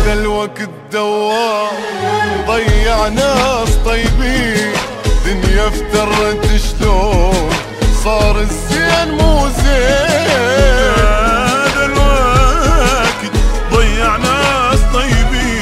هذا الوقت دوار ضيع ناس طيبين، دنيا افترت شلون صار الزين مو زين. هذا الوقت ضيع ناس طيبين،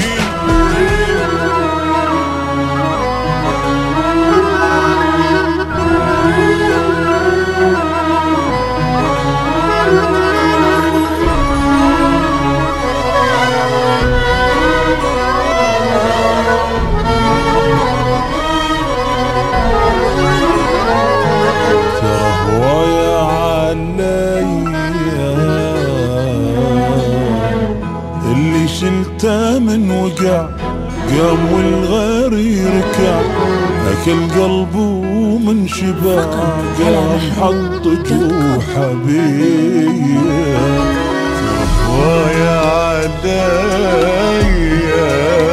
اللي شلته من وقع قام والغير يركع، أكل قلبه من شبع قام حط جوحه بيا. ويا عليا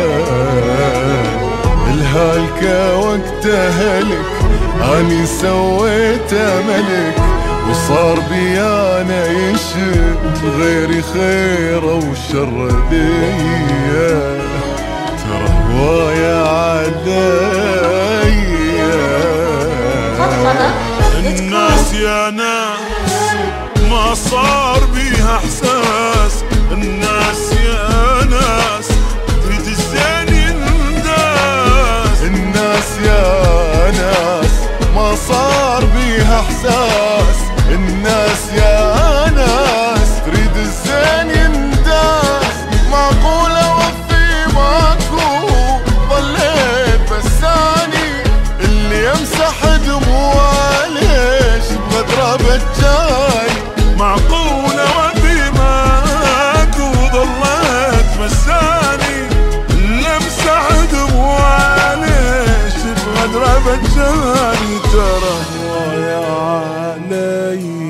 الهالكة وقت هلك اني سويته ملك، وصار بيانا يشد غيري خيره وشر ليا. ترى هوايا عليا الناس يا ناس ما صار بيها احساس، الناس يا ناس تريد الزين ينداس. الناس يا ناس ما صار بيها احساس، الناس يا ناس تريد الزين ينداس. معقولة وفي ماكو ضليت بساني اللي يمسح دموعه ليش بغدرة بجاني. معقولة وفي ماكو ضليت بساني اللي يمسح دموعه ليش بغدرة بجاني. ترى يا علي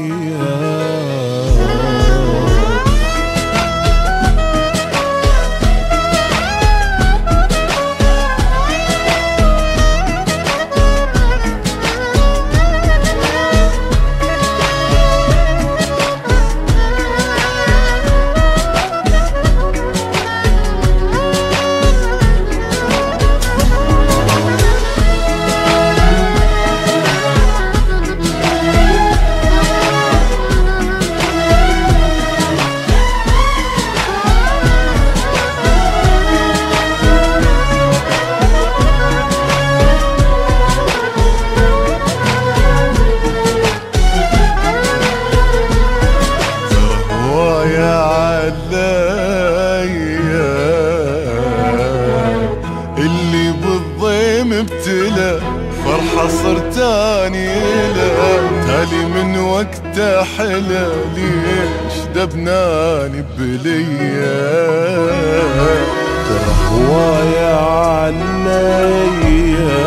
اللي بالضيم ابتلى فرحة صرتاني له، تالي من وقته حلى ليش دبناني بليا. ترى هوايا عليا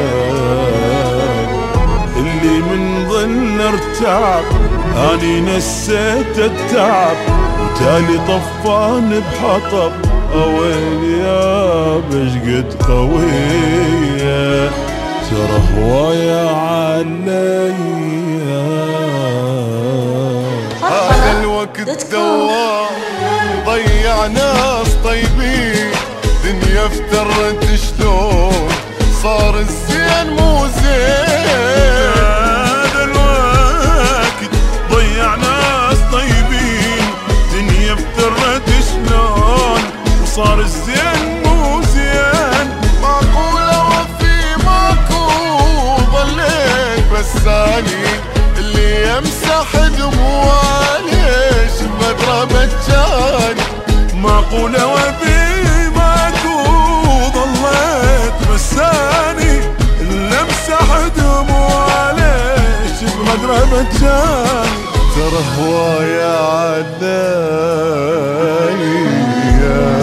اللي من ظل ارتعب اني نسيت التعب، وتالي طفان بحطب اويل يا بشقد قوية. ترى هوايا عليا هذا الوقت دوار ضيع ناس طيبين، دنيا افترت شلون صار الزين مو زين. هذا الوقت ضيع ناس طيبين، دنيا افترت شلون وصار الزين مو زين. معقولة وفي ماكو ضليت بساني اللي يمسح دموعه ليش بغدرة بجاني. معقولة وفي ماكو ضليت بساني اللي امسح دموعه ليش بغدرة بجاني. ترى هوايا عليا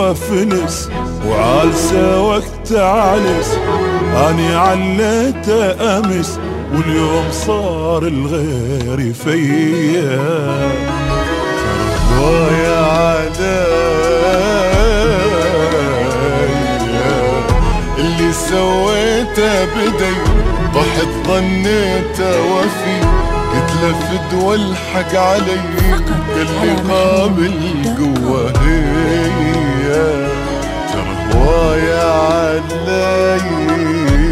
وفنس وعالسه وقت عالس، اني عليته امس واليوم صار الغير فيا. ويا علي اللي سويته بدي، ضحت ظنيته وفي، قلت له فدوى الحق علي، قال لي قابل قوة هي. ويا علي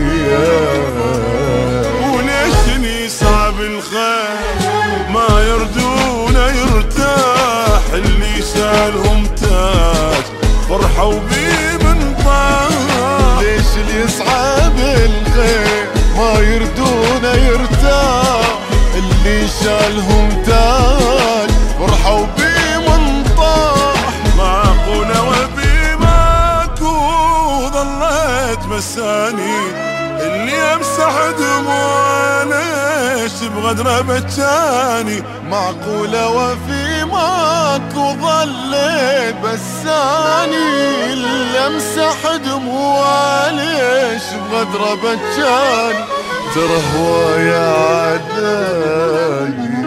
وليشني صعب الخير ما يردون يرتاح، اللي سالهم تاج فرحوا بيه من طاح. ليش اللي يصعب الخير ما يردون يرتاح، اللي شالهم تاج فرحوا بيه من طاح. معقولة وبي ماكو ظليت مساني، اللي امسح دموع ليش بغدره بجاني. معقولة وفي ماكو ظليت بساني، اللي امسح دموع ليش بغدره بجاني. ترى هو يا عداي